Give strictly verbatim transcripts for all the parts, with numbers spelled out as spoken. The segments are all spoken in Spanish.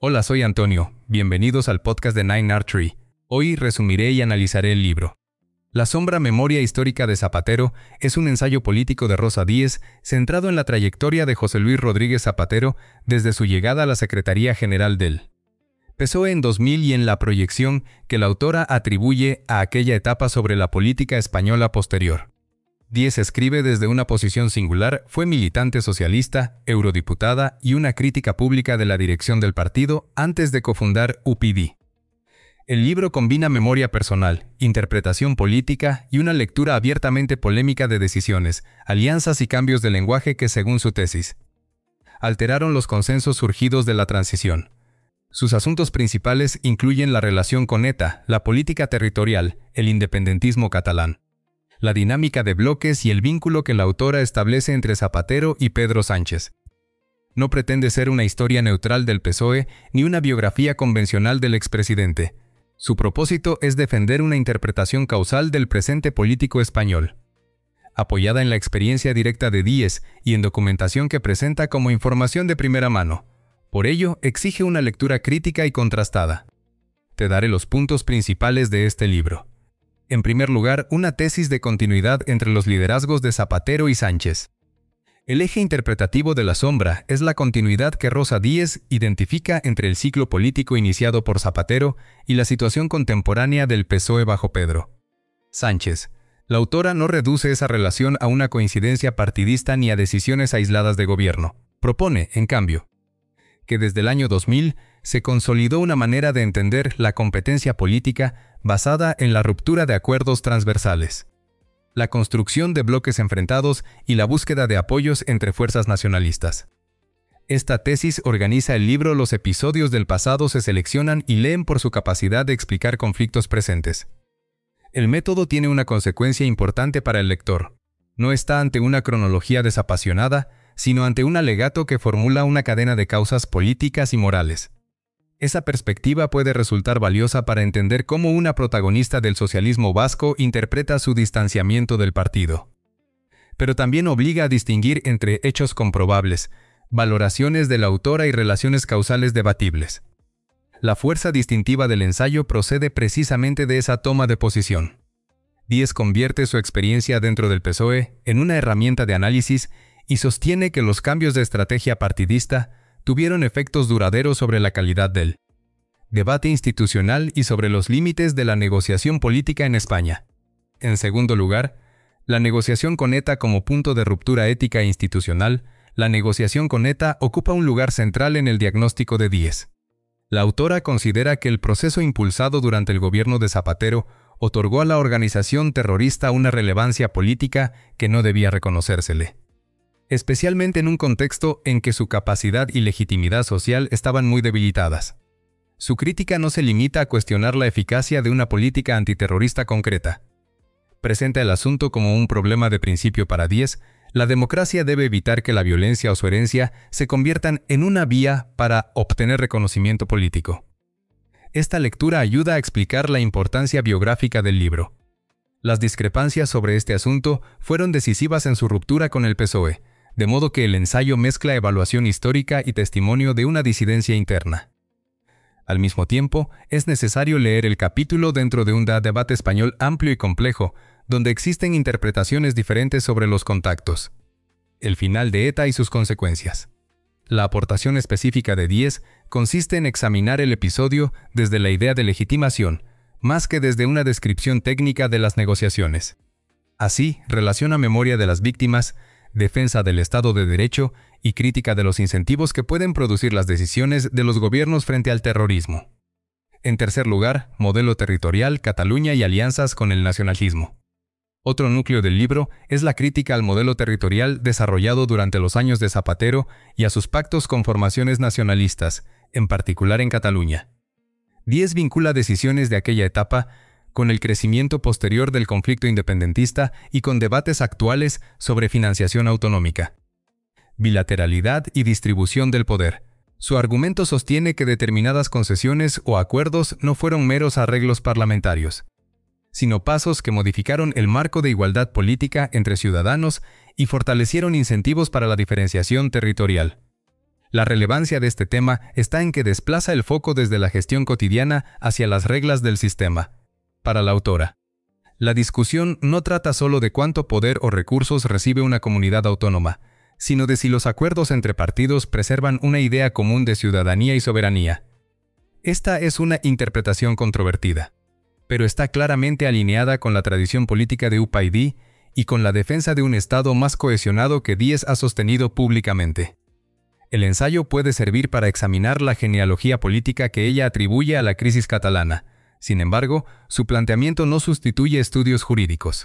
Hola, soy Antonio. Bienvenidos al podcast de Nine Art Tree. Hoy resumiré y analizaré el libro. La sombra memoria histórica de Zapatero es un ensayo político de Rosa Díez centrado en la trayectoria de José Luis Rodríguez Zapatero desde su llegada a la Secretaría General del P S O E en dos mil y en la proyección que la autora atribuye a aquella etapa sobre la política española posterior. Díez escribe desde una posición singular, fue militante socialista, eurodiputada y una crítica pública de la dirección del partido antes de cofundar U P D. El libro combina memoria personal, interpretación política y una lectura abiertamente polémica de decisiones, alianzas y cambios de lenguaje que, según su tesis, alteraron los consensos surgidos de la transición. Sus asuntos principales incluyen la relación con ETA, la política territorial, el independentismo catalán, la dinámica de bloques y el vínculo que la autora establece entre Zapatero y Pedro Sánchez. No pretende ser una historia neutral del P S O E ni una biografía convencional del expresidente. Su propósito es defender una interpretación causal del presente político español, apoyada en la experiencia directa de Díez y en documentación que presenta como información de primera mano. Por ello, exige una lectura crítica y contrastada. Te daré los puntos principales de este libro. En primer lugar, una tesis de continuidad entre los liderazgos de Zapatero y Sánchez. El eje interpretativo de la sombra es la continuidad que Rosa Díez identifica entre el ciclo político iniciado por Zapatero y la situación contemporánea del P S O E bajo Pedro Sánchez. La autora no reduce esa relación a una coincidencia partidista ni a decisiones aisladas de gobierno. Propone, en cambio, que desde el año dos mil se consolidó una manera de entender la competencia política basada en la ruptura de acuerdos transversales, la construcción de bloques enfrentados y la búsqueda de apoyos entre fuerzas nacionalistas. Esta tesis organiza el libro. Los episodios del pasado se seleccionan y leen por su capacidad de explicar conflictos presentes. El método tiene una consecuencia importante para el lector. No está ante una cronología desapasionada, sino ante un alegato que formula una cadena de causas políticas y morales. Esa perspectiva puede resultar valiosa para entender cómo una protagonista del socialismo vasco interpreta su distanciamiento del partido. Pero también obliga a distinguir entre hechos comprobables, valoraciones de la autora y relaciones causales debatibles. La fuerza distintiva del ensayo procede precisamente de esa toma de posición. Díez convierte su experiencia dentro del P S O E en una herramienta de análisis y sostiene que los cambios de estrategia partidista tuvieron efectos duraderos sobre la calidad del debate institucional y sobre los límites de la negociación política en España. En segundo lugar, la negociación con ETA como punto de ruptura ética e institucional. La negociación con ETA ocupa un lugar central en el diagnóstico de Díez. La autora considera que el proceso impulsado durante el gobierno de Zapatero otorgó a la organización terrorista una relevancia política que no debía reconocérsele, especialmente en un contexto en que su capacidad y legitimidad social estaban muy debilitadas. Su crítica no se limita a cuestionar la eficacia de una política antiterrorista concreta. Presenta el asunto como un problema de principio para Díez. La democracia debe evitar que la violencia o su herencia se conviertan en una vía para obtener reconocimiento político. Esta lectura ayuda a explicar la importancia biográfica del libro. Las discrepancias sobre este asunto fueron decisivas en su ruptura con el P S O E, de modo que el ensayo mezcla evaluación histórica y testimonio de una disidencia interna. Al mismo tiempo, es necesario leer el capítulo dentro de un debate español amplio y complejo, donde existen interpretaciones diferentes sobre los contactos, el final de ETA y sus consecuencias. La aportación específica de Díez consiste en examinar el episodio desde la idea de legitimación, más que desde una descripción técnica de las negociaciones. Así, relaciona memoria de las víctimas, defensa del Estado de Derecho y crítica de los incentivos que pueden producir las decisiones de los gobiernos frente al terrorismo. En tercer lugar, modelo territorial, Cataluña y alianzas con el nacionalismo. Otro núcleo del libro es la crítica al modelo territorial desarrollado durante los años de Zapatero y a sus pactos con formaciones nacionalistas, en particular en Cataluña. Díez vincula decisiones de aquella etapa con el crecimiento posterior del conflicto independentista y con debates actuales sobre financiación autonómica, bilateralidad y distribución del poder. Su argumento sostiene que determinadas concesiones o acuerdos no fueron meros arreglos parlamentarios, sino pasos que modificaron el marco de igualdad política entre ciudadanos y fortalecieron incentivos para la diferenciación territorial. La relevancia de este tema está en que desplaza el foco desde la gestión cotidiana hacia las reglas del sistema. Para la autora, la discusión no trata solo de cuánto poder o recursos recibe una comunidad autónoma, sino de si los acuerdos entre partidos preservan una idea común de ciudadanía y soberanía. Esta es una interpretación controvertida, pero está claramente alineada con la tradición política de Upaydi y con la defensa de un Estado más cohesionado que Díez ha sostenido públicamente. El ensayo puede servir para examinar la genealogía política que ella atribuye a la crisis catalana. Sin embargo, su planteamiento no sustituye estudios jurídicos,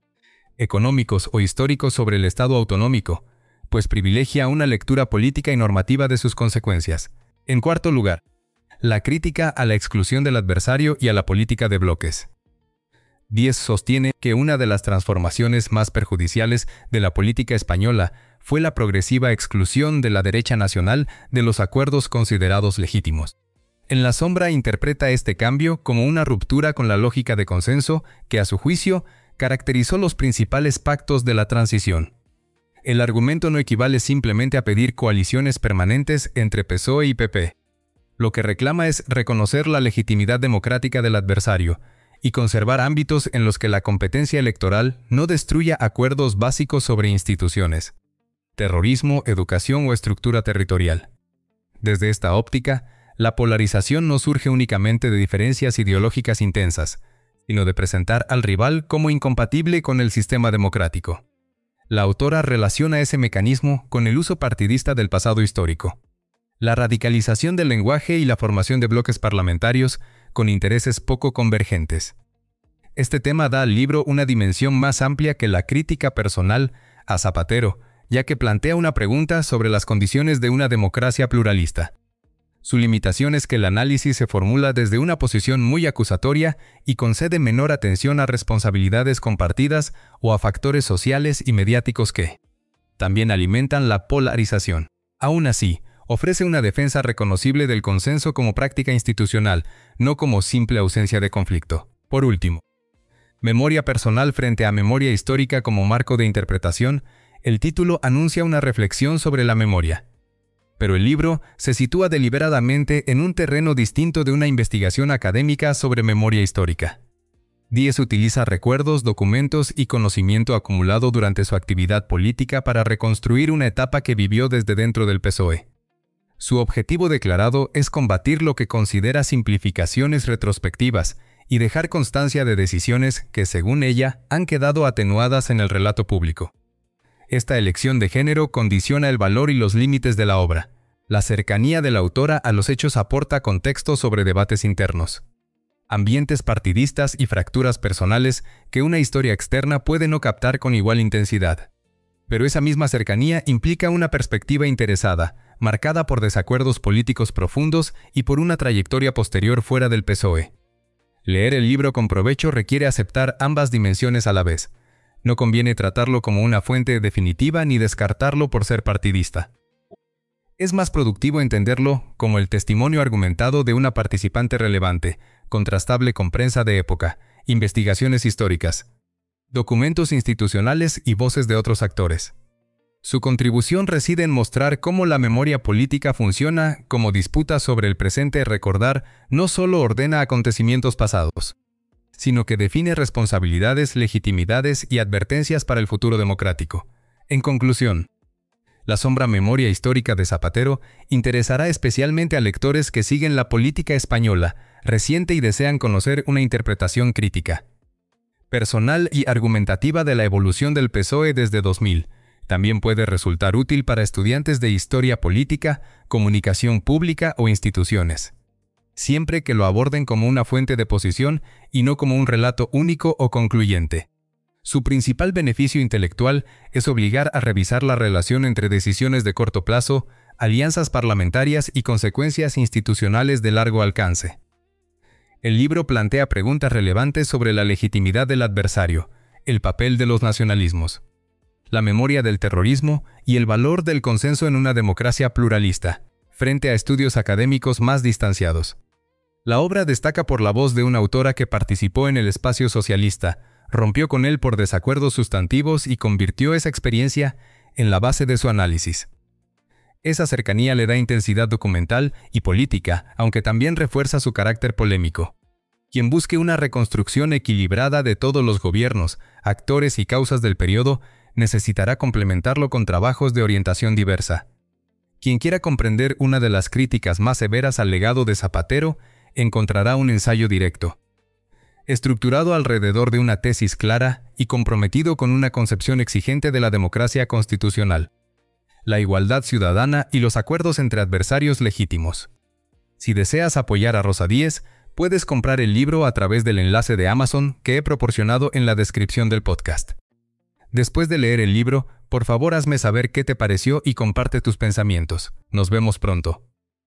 económicos o históricos sobre el Estado autonómico, pues privilegia una lectura política y normativa de sus consecuencias. En cuarto lugar, la crítica a la exclusión del adversario y a la política de bloques. Díez sostiene que una de las transformaciones más perjudiciales de la política española fue la progresiva exclusión de la derecha nacional de los acuerdos considerados legítimos. En la sombra interpreta este cambio como una ruptura con la lógica de consenso que, a su juicio, caracterizó los principales pactos de la transición. El argumento no equivale simplemente a pedir coaliciones permanentes entre P S O E y P P. Lo que reclama es reconocer la legitimidad democrática del adversario y conservar ámbitos en los que la competencia electoral no destruya acuerdos básicos sobre instituciones, terrorismo, educación o estructura territorial. Desde esta óptica, la polarización no surge únicamente de diferencias ideológicas intensas, sino de presentar al rival como incompatible con el sistema democrático. La autora relaciona ese mecanismo con el uso partidista del pasado histórico, la radicalización del lenguaje y la formación de bloques parlamentarios con intereses poco convergentes. Este tema da al libro una dimensión más amplia que la crítica personal a Zapatero, ya que plantea una pregunta sobre las condiciones de una democracia pluralista. Su limitación es que el análisis se formula desde una posición muy acusatoria y concede menor atención a responsabilidades compartidas o a factores sociales y mediáticos que también alimentan la polarización. Aún así, ofrece una defensa reconocible del consenso como práctica institucional, no como simple ausencia de conflicto. Por último, memoria personal frente a memoria histórica como marco de interpretación, el título anuncia una reflexión sobre la memoria. Pero el libro se sitúa deliberadamente en un terreno distinto de una investigación académica sobre memoria histórica. Díez utiliza recuerdos, documentos y conocimiento acumulado durante su actividad política para reconstruir una etapa que vivió desde dentro del P S O E. Su objetivo declarado es combatir lo que considera simplificaciones retrospectivas y dejar constancia de decisiones que, según ella, han quedado atenuadas en el relato público. Esta elección de género condiciona el valor y los límites de la obra. La cercanía de la autora a los hechos aporta contexto sobre debates internos, ambientes partidistas y fracturas personales que una historia externa puede no captar con igual intensidad. Pero esa misma cercanía implica una perspectiva interesada, marcada por desacuerdos políticos profundos y por una trayectoria posterior fuera del P S O E. Leer el libro con provecho requiere aceptar ambas dimensiones a la vez. No conviene tratarlo como una fuente definitiva ni descartarlo por ser partidista. Es más productivo entenderlo como el testimonio argumentado de una participante relevante, contrastable con prensa de época, investigaciones históricas, documentos institucionales y voces de otros actores. Su contribución reside en mostrar cómo la memoria política funciona como disputa sobre el presente. Recordar no solo ordena acontecimientos pasados, sino que define responsabilidades, legitimidades y advertencias para el futuro democrático. En conclusión, la sombra memoria histórica de Zapatero interesará especialmente a lectores que siguen la política española reciente y desean conocer una interpretación crítica, personal y argumentativa de la evolución del P S O E desde dos mil. También puede resultar útil para estudiantes de historia política, comunicación pública o instituciones, siempre que lo aborden como una fuente de posición y no como un relato único o concluyente. Su principal beneficio intelectual es obligar a revisar la relación entre decisiones de corto plazo, alianzas parlamentarias y consecuencias institucionales de largo alcance. El libro plantea preguntas relevantes sobre la legitimidad del adversario, el papel de los nacionalismos, la memoria del terrorismo y el valor del consenso en una democracia pluralista, frente a estudios académicos más distanciados. La obra destaca por la voz de una autora que participó en el espacio socialista, rompió con él por desacuerdos sustantivos y convirtió esa experiencia en la base de su análisis. Esa cercanía le da intensidad documental y política, aunque también refuerza su carácter polémico. Quien busque una reconstrucción equilibrada de todos los gobiernos, actores y causas del periodo, necesitará complementarlo con trabajos de orientación diversa. Quien quiera comprender una de las críticas más severas al legado de Zapatero, encontrará un ensayo directo, estructurado alrededor de una tesis clara y comprometido con una concepción exigente de la democracia constitucional, la igualdad ciudadana y los acuerdos entre adversarios legítimos. Si deseas apoyar a Rosa Díez, puedes comprar el libro a través del enlace de Amazon que he proporcionado en la descripción del podcast. Después de leer el libro, por favor hazme saber qué te pareció y comparte tus pensamientos. Nos vemos pronto.